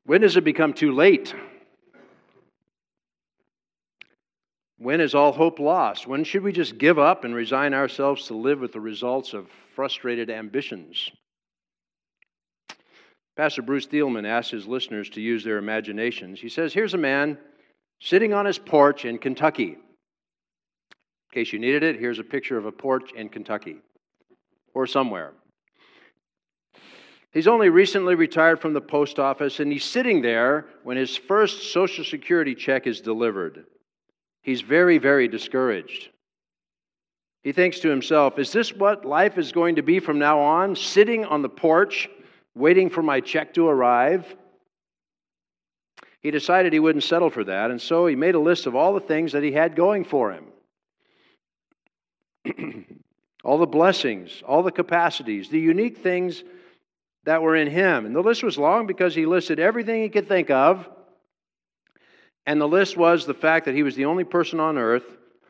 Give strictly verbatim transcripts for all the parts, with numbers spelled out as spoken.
When does it become too late? When is all hope lost? When should we just give up and resign ourselves to live with the results of frustrated ambitions? Pastor Bruce Thielman asks his listeners to use their imaginations. He says, here's a man sitting on his porch in Kentucky. In case you needed it, here's a picture of a porch in Kentucky or somewhere. He's only recently retired from the post office, and he's sitting there when his first Social Security check is delivered. He's very, very discouraged. He thinks to himself, is this what life is going to be from now on? Sitting on the porch, waiting for my check to arrive? He decided he wouldn't settle for that, and so he made a list of all the things that he had going for him. All the blessings, all the capacities, the unique things that were in him. And the list was long because he listed everything he could think of. And the list was the fact that he was the only person on earth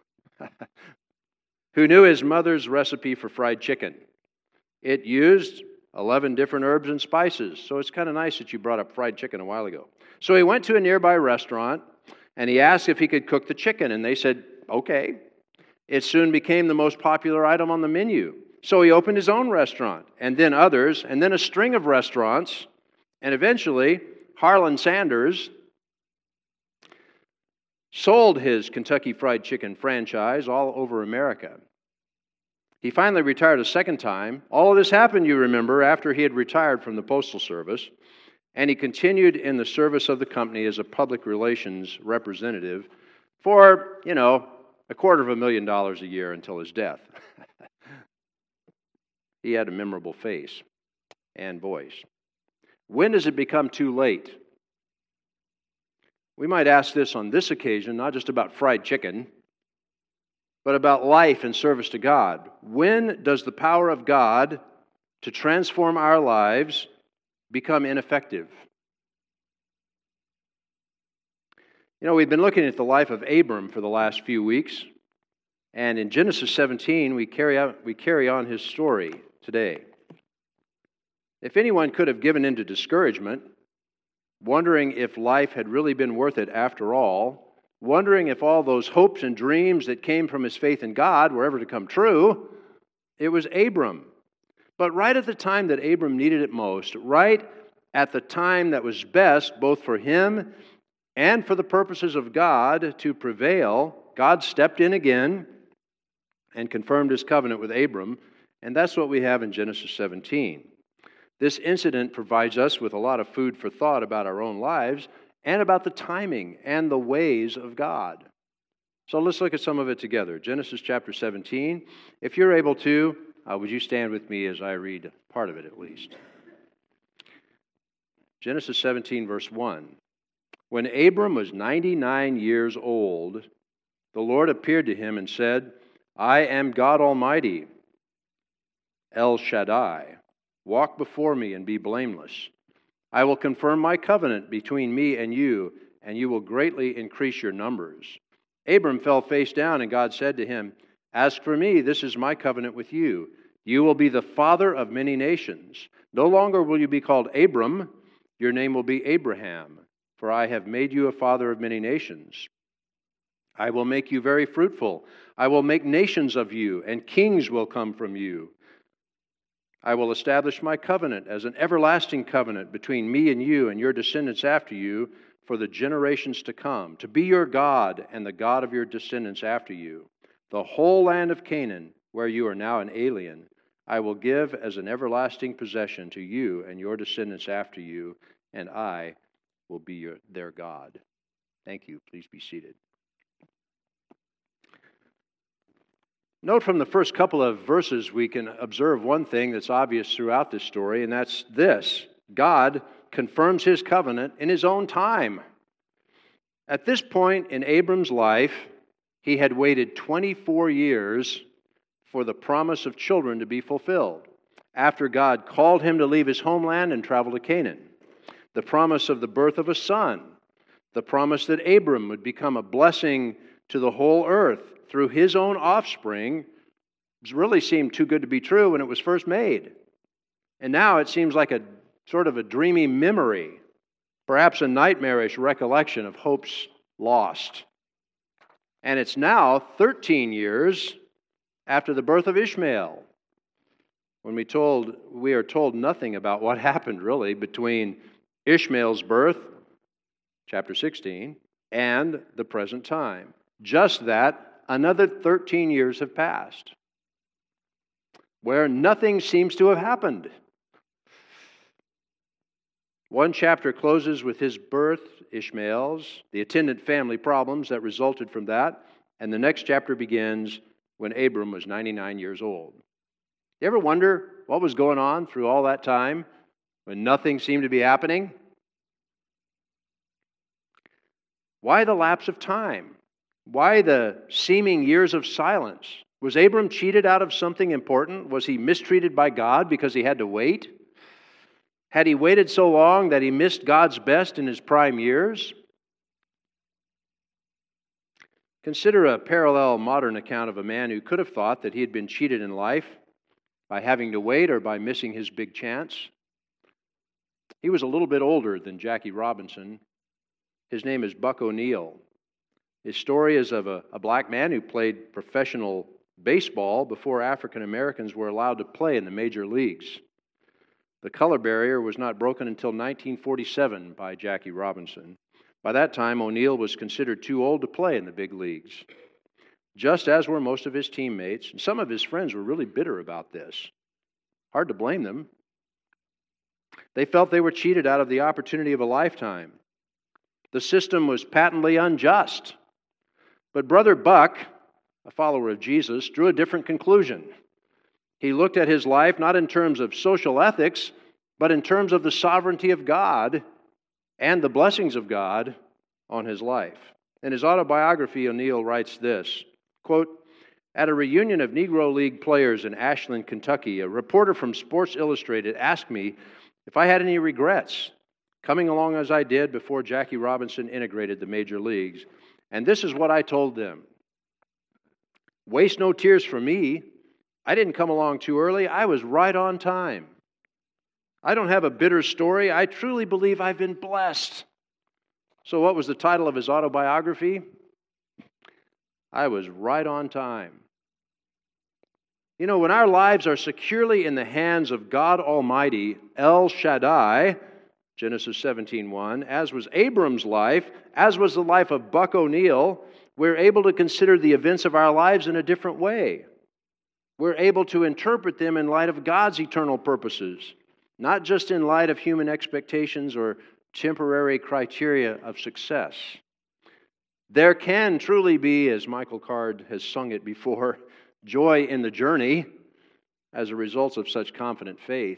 who knew his mother's recipe for fried chicken. It used eleven different herbs and spices. So it's kind of nice that you brought up fried chicken a while ago. So he went to a nearby restaurant and he asked if he could cook the chicken. And they said, okay. It soon became the most popular item on the menu. So he opened his own restaurant, and then others, and then a string of restaurants, and eventually Harlan Sanders sold his Kentucky Fried Chicken franchise all over America. He finally retired a second time. All of this happened, you remember, after he had retired from the Postal Service, and he continued in the service of the company as a public relations representative for, you know, a quarter of a million dollars a year until his death. He had a memorable face and voice. When does it become too late? We might ask this on this occasion, not just about fried chicken, but about life and service to God. When does the power of God to transform our lives become ineffective? You know, we've been looking at the life of Abram for the last few weeks, and in Genesis seventeen, we carry out, we carry on his story today. If anyone could have given in to discouragement, wondering if life had really been worth it after all, wondering if all those hopes and dreams that came from his faith in God were ever to come true, it was Abram. But right at the time that Abram needed it most, right at the time that was best both for him and for the purposes of God to prevail, God stepped in again and confirmed his covenant with Abram. And that's what we have in Genesis seventeen. This incident provides us with a lot of food for thought about our own lives and about the timing and the ways of God. So let's look at some of it together. Genesis chapter seventeen. If you're able to, uh, would you stand with me as I read part of it at least? Genesis seventeen, verse one. When Abram was ninety-nine years old, the Lord appeared to him and said, I am God Almighty, El Shaddai. Walk before me and be blameless. I will confirm my covenant between me and you, and you will greatly increase your numbers. Abram fell face down, and God said to him, As for me, this is my covenant with you. You will be the father of many nations. No longer will you be called Abram. Your name will be Abraham, for I have made you a father of many nations. I will make you very fruitful. I will make nations of you, and kings will come from you. I will establish my covenant as an everlasting covenant between me and you and your descendants after you for the generations to come, to be your God and the God of your descendants after you. The whole land of Canaan, where you are now an alien, I will give as an everlasting possession to you and your descendants after you, and I will be your, their God. Thank you. Please be seated. Note from the first couple of verses, we can observe one thing that's obvious throughout this story, and that's this. God confirms his covenant in his own time. At this point in Abram's life, he had waited twenty-four years for the promise of children to be fulfilled, after God called him to leave his homeland and travel to Canaan. The promise of the birth of a son, the promise that Abram would become a blessing to the whole earth through his own offspring, really seemed too good to be true when it was first made. And now it seems like a sort of a dreamy memory perhaps a nightmarish recollection of hopes lost. And it's now thirteen years after the birth of Ishmael, when we told we are told nothing about what happened really between Ishmael's birth, chapter sixteen, and the present time. Just that, another thirteen years have passed, where nothing seems to have happened. One chapter closes with his birth, Ishmael's, the attendant family problems that resulted from that, and the next chapter begins when Abram was ninety-nine years old. You ever wonder what was going on through all that time when nothing seemed to be happening? Why the lapse of time? Why the seeming years of silence? Was Abram cheated out of something important? Was he mistreated by God because he had to wait? Had he waited so long that he missed God's best in his prime years? Consider a parallel modern account of a man who could have thought that he had been cheated in life by having to wait or by missing his big chance. He was a little bit older than Jackie Robinson. His name is Buck O'Neil. His story is of a, a black man who played professional baseball before African Americans were allowed to play in the major leagues. The color barrier was not broken until nineteen forty-seven by Jackie Robinson. By that time, O'Neil was considered too old to play in the big leagues, just as were most of his teammates. And some of his friends were really bitter about this. Hard to blame them. They felt they were cheated out of the opportunity of a lifetime. The system was patently unjust. But Brother Buck, a follower of Jesus, drew a different conclusion. He looked at his life not in terms of social ethics, but in terms of the sovereignty of God and the blessings of God on his life. In his autobiography, O'Neil writes this, quote, "At a reunion of Negro League players in Ashland, Kentucky, a reporter from Sports Illustrated asked me if I had any regrets coming along as I did before Jackie Robinson integrated the major leagues. And this is what I told them. Waste no tears for me. I didn't come along too early. I was right on time. I don't have a bitter story. I truly believe I've been blessed." So what was the title of his autobiography? I was right on time. You know, when our lives are securely in the hands of God Almighty, El Shaddai, Genesis seventeen one, as was Abram's life, as was the life of Buck O'Neil, we're able to consider the events of our lives in a different way. We're able to interpret them in light of God's eternal purposes, not just in light of human expectations or temporary criteria of success. There can truly be, as Michael Card has sung it before, joy in the journey as a result of such confident faith.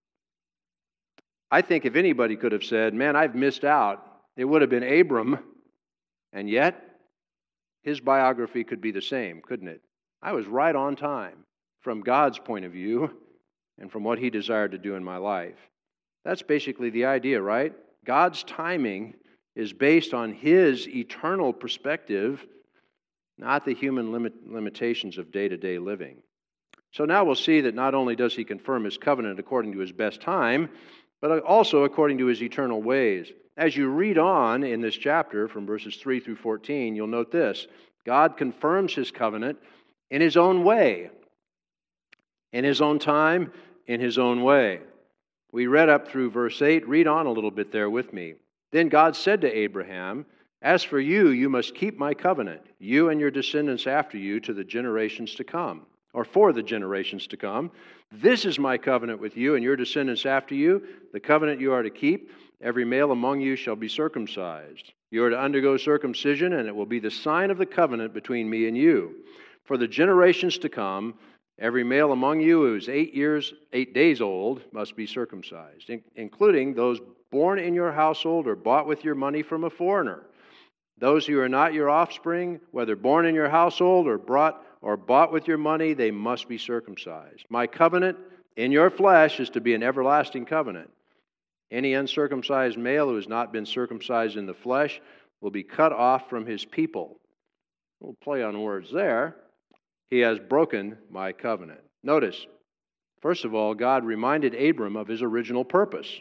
I think if anybody could have said, man, I've missed out, it would have been Abram. And yet, his biography could be the same, couldn't it? I was right on time from God's point of view and from what He desired to do in my life. That's basically the idea, right? God's timing is based on His eternal perspective, not the human limit, limitations of day-to-day living. So now we'll see that not only does He confirm His covenant according to His best time, but also according to His eternal ways. As you read on in this chapter from verses three through fourteen, you'll note this. God confirms His covenant in His own way, in His own time, in His own way. We read up through verse eight. Read on a little bit there with me. Then God said to Abraham, "As for you, you must keep my covenant, you and your descendants after you to the generations to come." Or for the generations to come. "This is my covenant with you and your descendants after you, the covenant you are to keep. Every male among you shall be circumcised. You are to undergo circumcision, and it will be the sign of the covenant between me and you. For the generations to come, every male among you who is eight years, eight days old must be circumcised, in- including those born in your household or bought with your money from a foreigner. Those who are not your offspring, whether born in your household or brought or bought with your money, they must be circumcised. My covenant in your flesh is to be an everlasting covenant. Any uncircumcised male who has not been circumcised in the flesh will be cut off from his people." We'll play on words there. He has broken my covenant. Notice, first of all, God reminded Abram of his original purpose.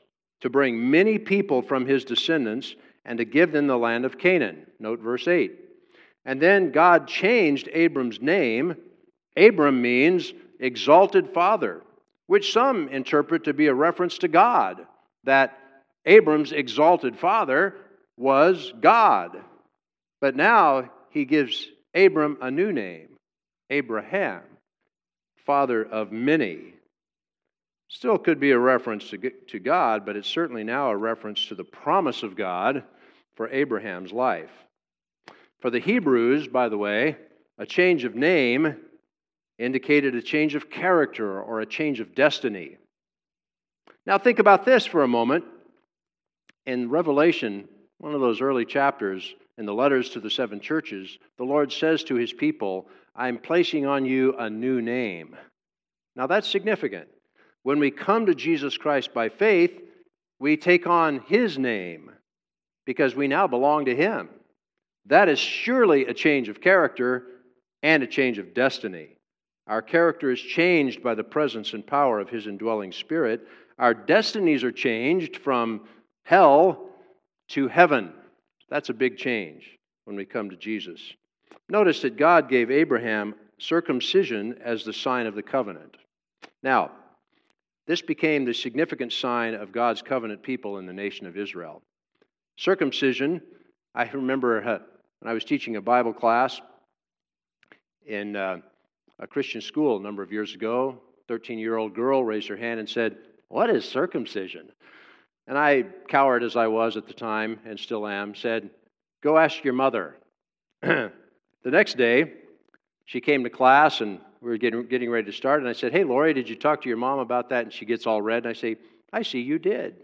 to bring many people from his descendants and to give them the land of Canaan. Note verse eight. And then God changed Abram's name. Abram means exalted father, which some interpret to be a reference to God, that Abram's exalted father was God. But now he gives Abram a new name, Abraham, father of many. Still could be a reference to, to God, but it's certainly now a reference to the promise of God for Abraham's life. For the Hebrews, by the way, a change of name indicated a change of character or a change of destiny. Now think about this for a moment. In Revelation, one of those early chapters, in the letters to the seven churches, the Lord says to his people, I'm placing on you a new name. Now that's significant. When we come to Jesus Christ by faith, we take on his name because we now belong to him. That is surely a change of character and a change of destiny. Our character is changed by the presence and power of his indwelling Spirit. Our destinies are changed from hell to heaven. That's a big change when we come to Jesus. Notice that God gave Abraham circumcision as the sign of the covenant. Now, this became the significant sign of God's covenant people in the nation of Israel. Circumcision, I remember uh, when I was teaching a Bible class in uh, a Christian school a number of years ago, a thirteen-year-old girl raised her hand and said, "What is circumcision?" And I, coward as I was at the time, and still am, said, "Go ask your mother." The next day, she came to class, and we were getting, getting ready to start, and I said, "Hey, Lori, did you talk to your mom about that?" And she gets all red, and I say, "I see you did."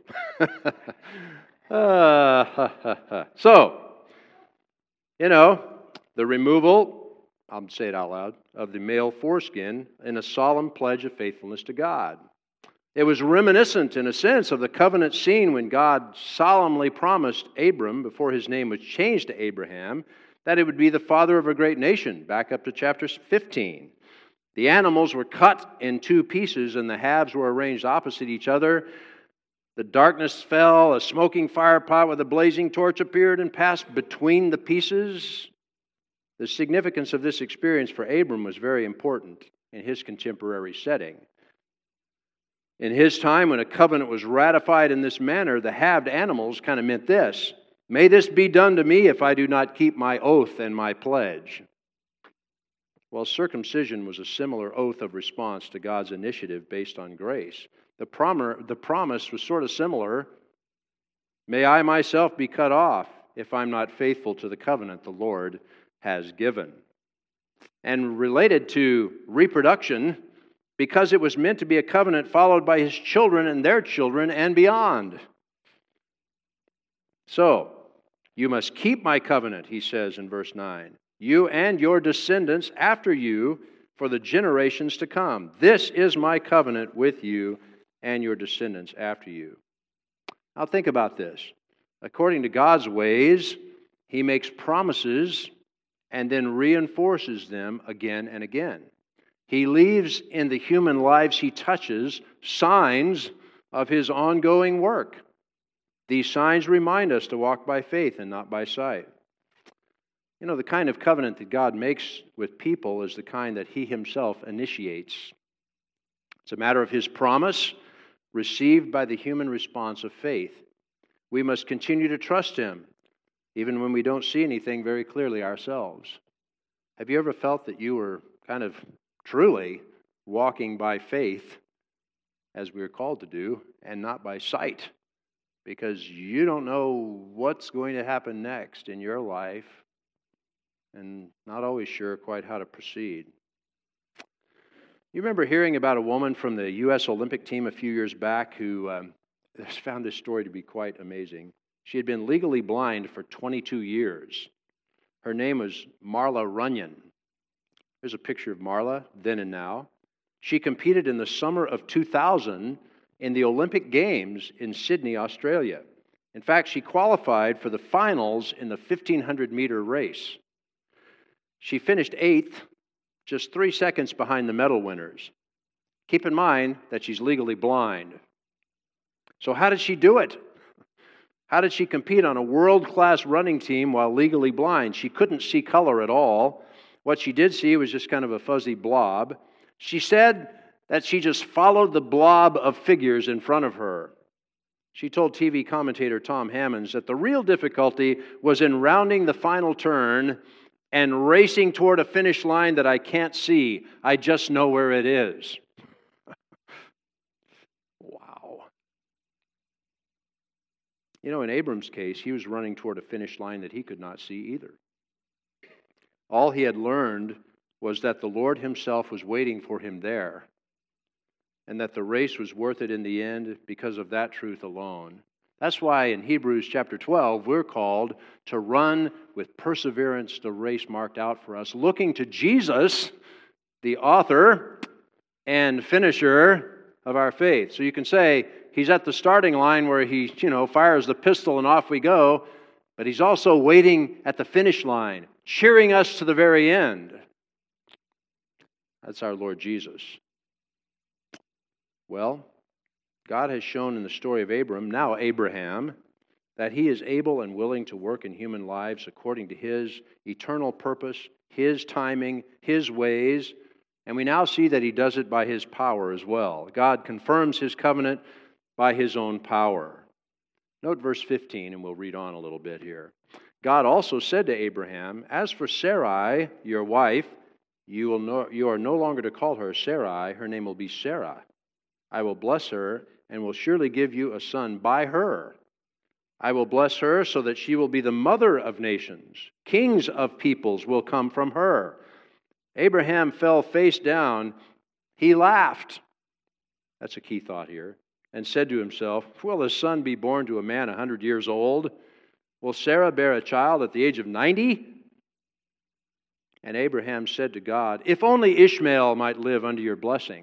uh, so, you know, the removal, I'll say it out loud, of the male foreskin in a solemn pledge of faithfulness to God. It was reminiscent, in a sense, of the covenant scene when God solemnly promised Abram, before his name was changed to Abraham, that it would be the father of a great nation, back up to chapter fifteen. The animals were cut in two pieces, and the halves were arranged opposite each other. The darkness fell, a smoking fire pot with a blazing torch appeared and passed between the pieces. The significance of this experience for Abram was very important in his contemporary setting. In his time, when a covenant was ratified in this manner, the halved animals kind of meant this: "May this be done to me if I do not keep my oath and my pledge." Well, circumcision was a similar oath of response to God's initiative based on grace. The, prom- the promise was sort of similar. May I myself be cut off if I'm not faithful to the covenant the Lord has given. And related to reproduction, because it was meant to be a covenant followed by his children and their children and beyond. So, you must keep my covenant, he says in verse nine. You and your descendants after you for the generations to come. This is my covenant with you and your descendants after you. Now think about this. According to God's ways, he makes promises and then reinforces them again and again. He leaves in the human lives he touches signs of his ongoing work. These signs remind us to walk by faith and not by sight. You know, the kind of covenant that God makes with people is the kind that he himself initiates. It's a matter of his promise, received by the human response of faith. We must continue to trust him, even when we don't see anything very clearly ourselves. Have you ever felt that you were kind of truly walking by faith, as we are called to do, and not by sight? Because you don't know what's going to happen next in your life, and not always sure quite how to proceed. You remember hearing about a woman from the U S Olympic team a few years back who um, found this story to be quite amazing. She had been legally blind for twenty-two years. Her name was Marla Runyon. Here's a picture of Marla, then and now. She competed in the summer of two thousand in the Olympic Games in Sydney, Australia. In fact, she qualified for the finals in the fifteen hundred meter race. She finished eighth, just three seconds behind the medal winners. Keep in mind that she's legally blind. So how did she do it? How did she compete on a world-class running team while legally blind? She couldn't see color at all. What she did see was just kind of a fuzzy blob. She said that she just followed the blob of figures in front of her. She told T V commentator Tom Hammonds that the real difficulty was in rounding the final turn and racing toward a finish line that I can't see. I just know where it is. Wow. You know, in Abram's case, he was running toward a finish line that he could not see either. All he had learned was that the Lord himself was waiting for him there, and that the race was worth it in the end because of that truth alone. That's why in Hebrews chapter twelve, we're called to run with perseverance the race marked out for us, looking to Jesus, the author and finisher of our faith. So you can say he's at the starting line where he, you know, fires the pistol and off we go, but he's also waiting at the finish line, cheering us to the very end. That's our Lord Jesus. Well, God has shown in the story of Abram, now Abraham, that he is able and willing to work in human lives according to his eternal purpose, his timing, his ways, and we now see that he does it by his power as well. God confirms his covenant by his own power. Note verse fifteen, and we'll read on a little bit here. God also said to Abraham, "As for Sarai, your wife, you will no, you are no longer to call her Sarai, her name will be Sarah. I will bless her and will surely give you a son by her. I will bless her so that she will be the mother of nations. Kings of peoples will come from her." Abraham fell face down. He laughed. That's a key thought here. And said to himself, "Will a son be born to a man a hundred years old? Will Sarah bear a child at the age of ninety? And Abraham said to God, "If only Ishmael might live under your blessing."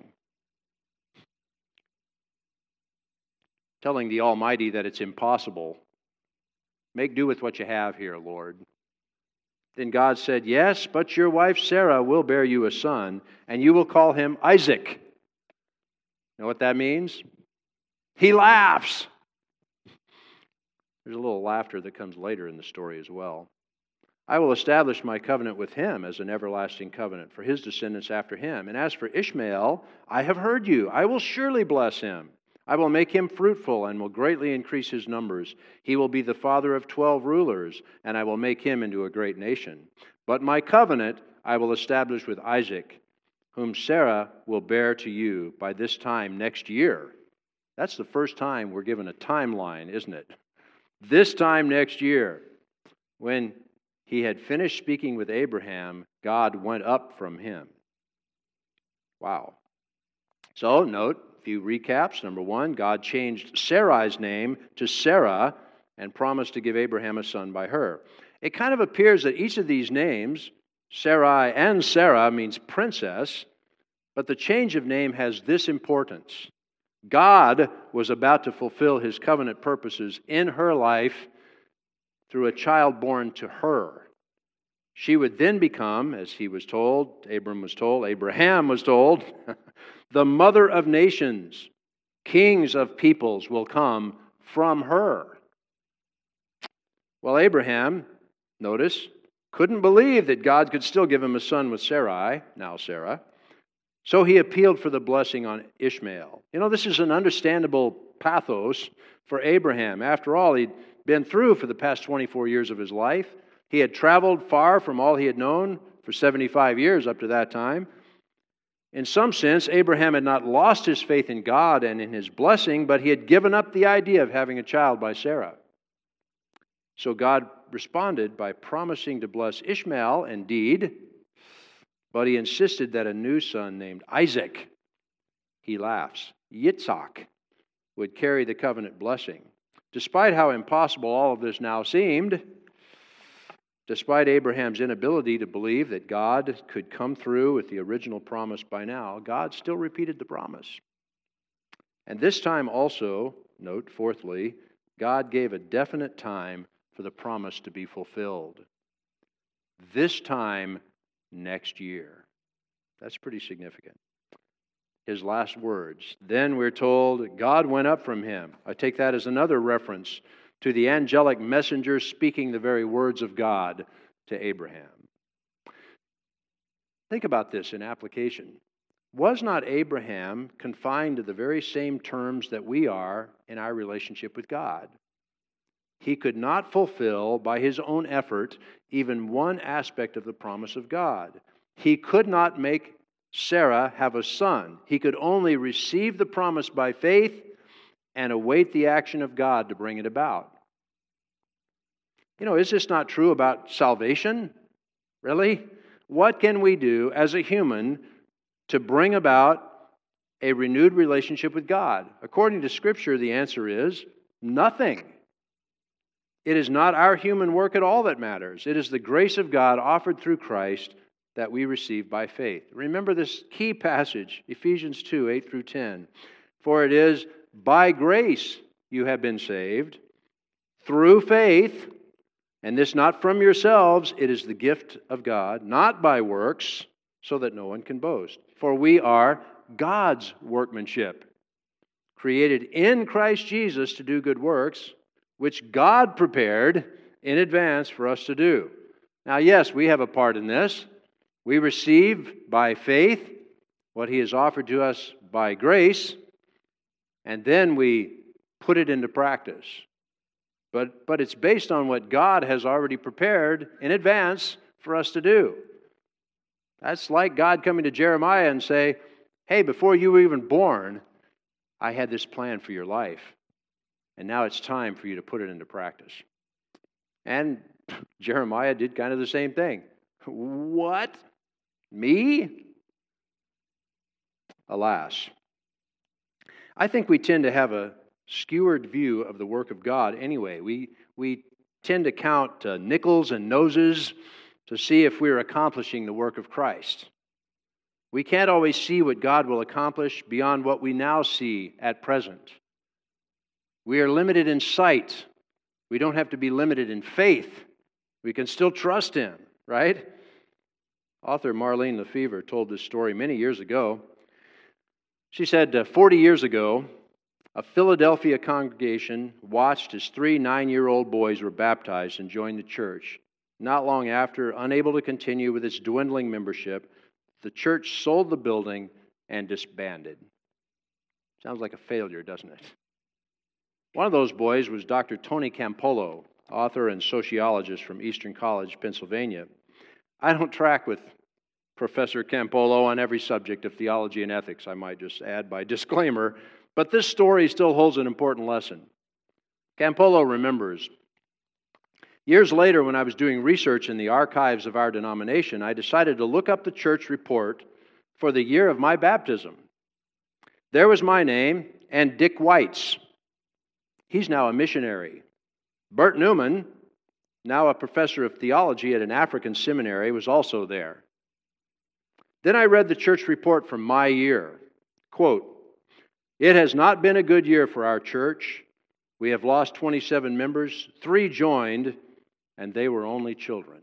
Telling the Almighty that it's impossible. Make do with what you have here, Lord. Then God said, "Yes, but your wife Sarah will bear you a son, and you will call him Isaac." Know what that means? He laughs. There's a little laughter that comes later in the story as well. "I will establish my covenant with him as an everlasting covenant for his descendants after him. And as for Ishmael, I have heard you. I will surely bless him. I will make him fruitful and will greatly increase his numbers. He will be the father of twelve rulers, and I will make him into a great nation. But my covenant I will establish with Isaac, whom Sarah will bear to you by this time next year." That's the first time we're given a timeline, isn't it? This time next year, when he had finished speaking with Abraham, God went up from him. Wow. So, note, a few recaps. Number one, God changed Sarai's name to Sarah and promised to give Abraham a son by her. It kind of appears that each of these names, Sarai and Sarah, means princess, but the change of name has this importance. God was about to fulfill his covenant purposes in her life through a child born to her. She would then become, as he was told, Abram was told, Abraham was told, the mother of nations. Kings of peoples will come from her. Well, Abraham, notice, couldn't believe that God could still give him a son with Sarai, now Sarah. So he appealed for the blessing on Ishmael. You know, this is an understandable pathos for Abraham. After all, he'd been through for the past twenty-four years of his life. He had traveled far from all he had known for seventy-five years up to that time. In some sense, Abraham had not lost his faith in God and in his blessing, but he had given up the idea of having a child by Sarah. So God responded by promising to bless Ishmael, indeed, but he insisted that a new son named Isaac, he laughs, Yitzhak, would carry the covenant blessing. Despite how impossible all of this now seemed, despite Abraham's inability to believe that God could come through with the original promise by now, God still repeated the promise. And this time also, note fourthly, God gave a definite time for the promise to be fulfilled. This time next year. That's pretty significant. his last words. Then we're told God went up from him. I take that as another reference to the angelic messenger speaking the very words of God to Abraham. Think about this in application. Was not Abraham confined to the very same terms that we are in our relationship with God? He could not fulfill by his own effort even one aspect of the promise of God. He could not make Sarah have a son. He could only receive the promise by faith and await the action of God to bring it about. You know, is this not true about salvation? Really? What can we do as a human to bring about a renewed relationship with God? According to Scripture, the answer is nothing. It is not our human work at all that matters. It is the grace of God offered through Christ that we receive by faith. Remember this key passage, Ephesians two, eight through ten. For it is by grace you have been saved, through faith, and this not from yourselves, it is the gift of God, not by works, so that no one can boast. For we are God's workmanship, created in Christ Jesus to do good works, which God prepared in advance for us to do. Now, yes, we have a part in this. We receive by faith what He has offered to us by grace, and then we put it into practice. But, but it's based on what God has already prepared in advance for us to do. That's like God coming to Jeremiah and say, hey, before you were even born, I had this plan for your life. And now it's time for you to put it into practice. And Jeremiah did kind of the same thing. What? Me? Alas. I think we tend to have a skewered view of the work of God anyway. We, we tend to count uh, nickels and noses to see if we're accomplishing the work of Christ. We can't always see what God will accomplish beyond what we now see at present. We are limited in sight. We don't have to be limited in faith. We can still trust Him, right? Author Marlene Lefevre told this story many years ago. She said, uh, forty years ago, a Philadelphia congregation watched as three nine-year-old boys were baptized and joined the church. Not long after, unable to continue with its dwindling membership, the church sold the building and disbanded. Sounds like a failure, doesn't it? One of those boys was Doctor Tony Campolo, author and sociologist from Eastern College, Pennsylvania. I don't track with Professor Campolo on every subject of theology and ethics, I might just add by disclaimer, but this story still holds an important lesson. Campolo remembers, years later when I was doing research in the archives of our denomination, I decided to look up the church report for the year of my baptism. There was my name and Dick White's. He's now a missionary. Bert Newman, now a professor of theology at an African seminary, was also there. Then I read the church report from my year. Quote, "It has not been a good year for our church. We have lost twenty-seven members, three joined, and they were only children."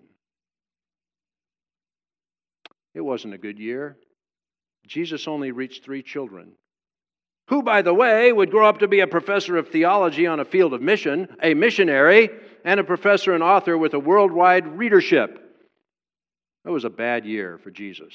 It wasn't a good year. Jesus only reached three children, who, by the way, would grow up to be a professor of theology on a field of mission, a missionary, and a professor and author with a worldwide readership. It was a bad year for Jesus.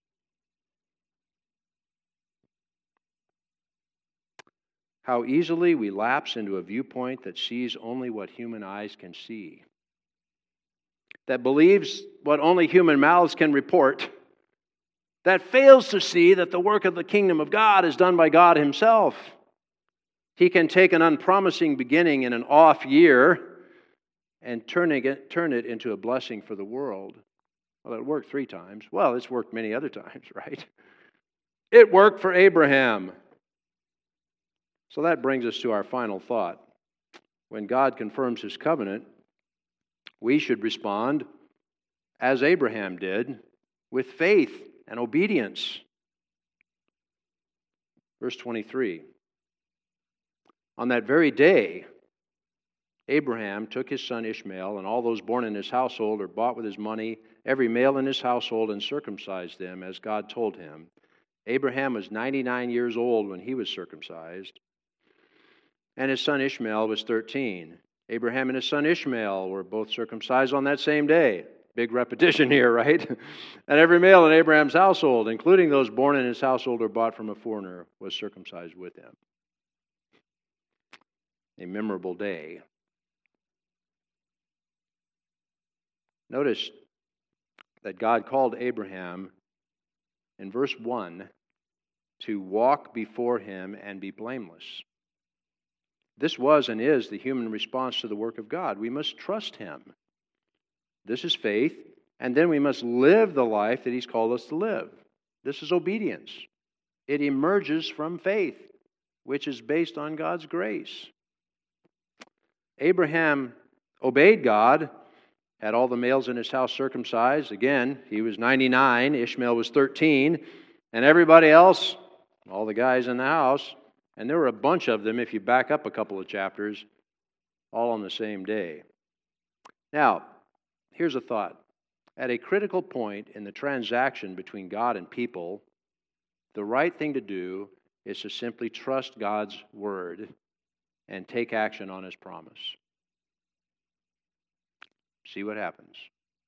How easily we lapse into a viewpoint that sees only what human eyes can see, that believes what only human mouths can report, that fails to see that the work of the kingdom of God is done by God Himself. He can take an unpromising beginning in an off year and turn it, turn it into a blessing for the world. Well, it worked three times. Well, it's worked many other times, right? It worked for Abraham. So that brings us to our final thought. When God confirms His covenant, we should respond as Abraham did, with faith and obedience. Verse twenty-three. On that very day, Abraham took his son Ishmael and all those born in his household or bought with his money, every male in his household, and circumcised them as God told him. Abraham was ninety-nine years old when he was circumcised, and his son Ishmael was thirteen. Abraham and his son Ishmael were both circumcised on that same day. Big repetition here, right? And every male in Abraham's household, including those born in his household or bought from a foreigner, was circumcised with him. A memorable day. Notice that God called Abraham in verse one to walk before him and be blameless. This was and is the human response to the work of God. We must trust him. This is faith, and then we must live the life that he's called us to live. This is obedience. It emerges from faith, which is based on God's grace. Abraham obeyed God, had all the males in his house circumcised. Again, he was ninety-nine, Ishmael was thirteen, and everybody else, all the guys in the house, and there were a bunch of them if you back up a couple of chapters, all on the same day. Now, here's a thought. At a critical point in the transaction between God and people, the right thing to do is to simply trust God's word and take action on his promise. See what happens.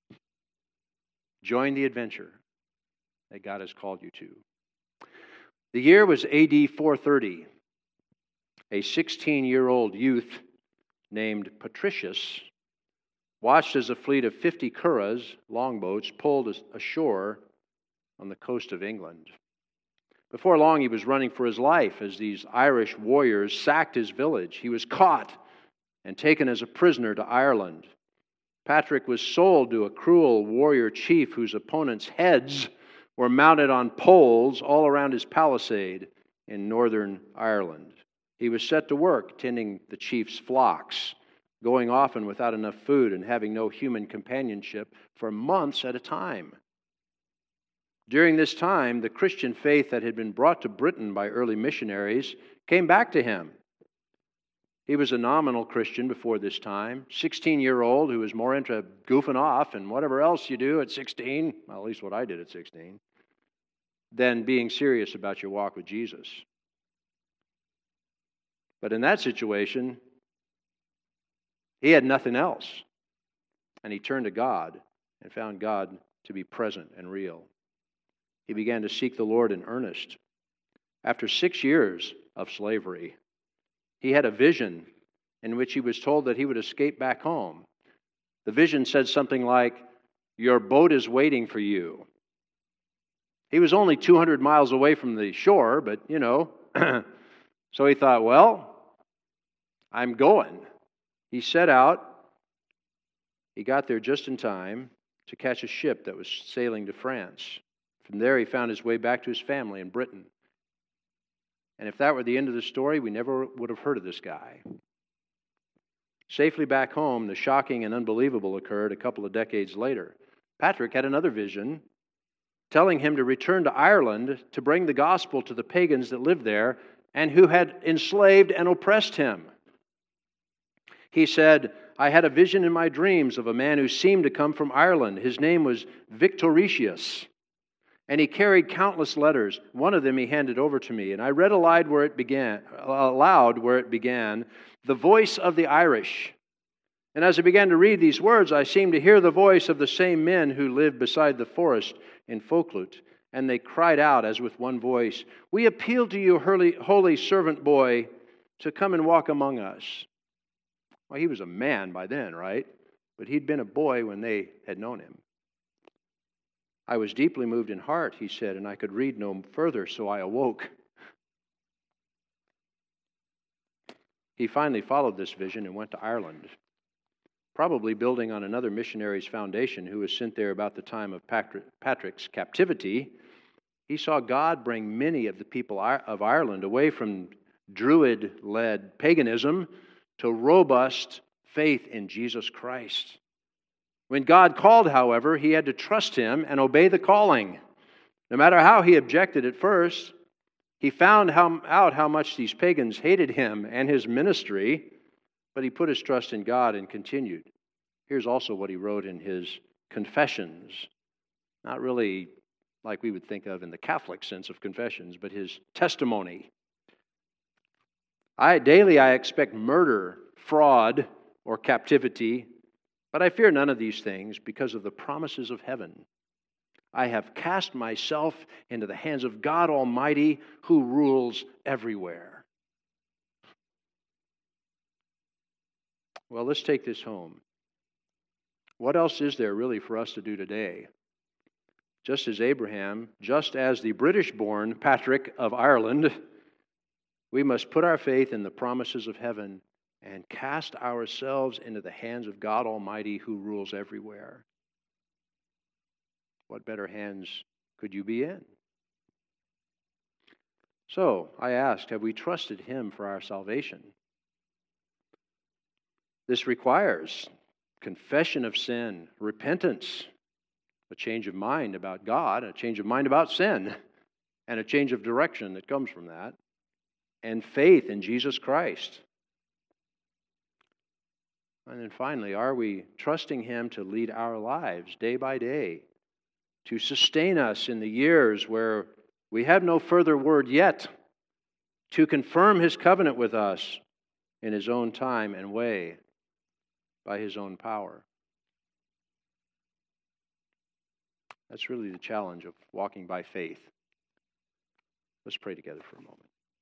Join the adventure that God has called you to. The year was A D four thirty. A sixteen-year-old youth named Patricius watched as a fleet of fifty curraghs, longboats, pulled ashore on the coast of England. Before long, he was running for his life as these Irish warriors sacked his village. He was caught and taken as a prisoner to Ireland. Patrick was sold to a cruel warrior chief whose opponents' heads were mounted on poles all around his palisade in northern Ireland. He was set to work tending the chief's flocks, going often without enough food and having no human companionship for months at a time. During this time, the Christian faith that had been brought to Britain by early missionaries came back to him. He was a nominal Christian before this time, sixteen-year-old who was more into goofing off and whatever else you do at sixteen, well, at least what I did at sixteen, than being serious about your walk with Jesus. But in that situation, he had nothing else. And he turned to God and found God to be present and real. He began to seek the Lord in earnest. After six years of slavery, he had a vision in which he was told that he would escape back home. The vision said something like, "Your boat is waiting for you." He was only two hundred miles away from the shore, but, you know, so he thought, well, I'm going. He set out. He got there just in time to catch a ship that was sailing to France. From there, he found his way back to his family in Britain. And if that were the end of the story, we never would have heard of this guy. Safely back home, the shocking and unbelievable occurred a couple of decades later. Patrick had another vision telling him to return to Ireland to bring the gospel to the pagans that lived there and who had enslaved and oppressed him. He said, "I had a vision in my dreams of a man who seemed to come from Ireland. His name was Victoricius. And he carried countless letters. One of them he handed over to me, and I read aloud where it began, aloud where it began, the voice of the Irish. And as I began to read these words, I seemed to hear the voice of the same men who lived beside the forest in Folkloot. And they cried out as with one voice, 'We appeal to you, holy, holy servant boy, to come and walk among us.'" Well, he was a man by then, right? But he'd been a boy when they had known him. "I was deeply moved in heart," he said, "and I could read no further, so I awoke." He finally followed this vision and went to Ireland, probably building on another missionary's foundation who was sent there about the time of Patrick's captivity. He saw God bring many of the people of Ireland away from Druid-led paganism to robust faith in Jesus Christ. When God called, however, he had to trust him and obey the calling. No matter how he objected at first, he found how, out how much these pagans hated him and his ministry, but he put his trust in God and continued. Here's also what he wrote in his Confessions. Not really like we would think of in the Catholic sense of confessions, but his testimony. I daily I expect murder, fraud, or captivity, but I fear none of these things because of the promises of heaven. I have cast myself into the hands of God Almighty, who rules everywhere. Well, let's take this home. What else is there really for us to do today? Just as Abraham, just as the British-born Patrick of Ireland, we must put our faith in the promises of heaven and cast ourselves into the hands of God Almighty, who rules everywhere. What better hands could you be in? So, I asked, have we trusted Him for our salvation? This requires confession of sin, repentance, a change of mind about God, a change of mind about sin, and a change of direction that comes from that, and faith in Jesus Christ. And then finally, are we trusting Him to lead our lives day by day, to sustain us in the years where we have no further word yet, to confirm His covenant with us in His own time and way, by His own power? That's really the challenge of walking by faith. Let's pray together for a moment.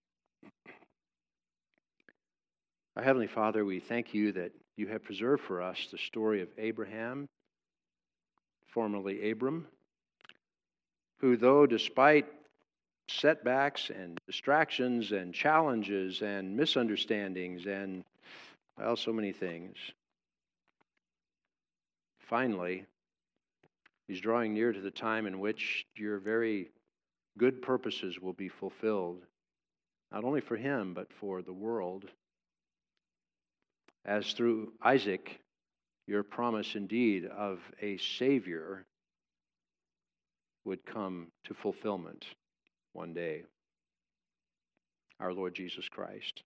Our Heavenly Father, we thank You that You have preserved for us the story of Abraham, formerly Abram, who, though despite setbacks and distractions and challenges and misunderstandings and, well, so many things, finally, he's drawing near to the time in which Your very good purposes will be fulfilled, not only for him, but for the world. As through Isaac, Your promise indeed of a Savior would come to fulfillment one day, our Lord Jesus Christ.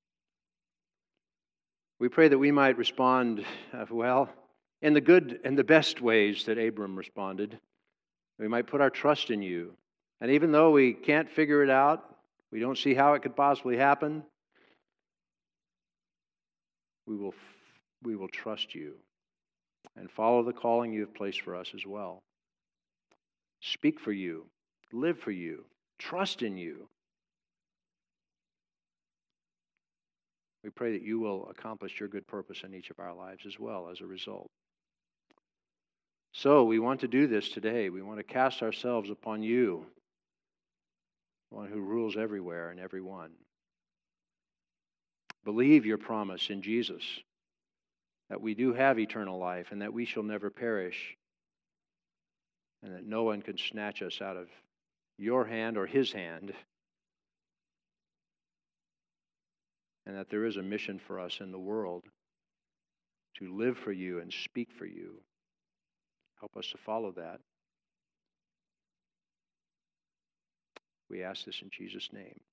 We pray that we might respond, uh, well, in the good and the best ways that Abram responded. We might put our trust in You. And even though we can't figure it out, we don't see how it could possibly happen, we will, we will trust You and follow the calling You have placed for us as well. Speak for You, live for You, trust in You. We pray that You will accomplish Your good purpose in each of our lives as well as a result. So we want to do this today. We want to cast ourselves upon You, one who rules everywhere and everyone. Believe Your promise in Jesus, that we do have eternal life and that we shall never perish, and that no one can snatch us out of Your hand or His hand, and that there is a mission for us in the world to live for You and speak for You. Help us to follow that. We ask this in Jesus' name.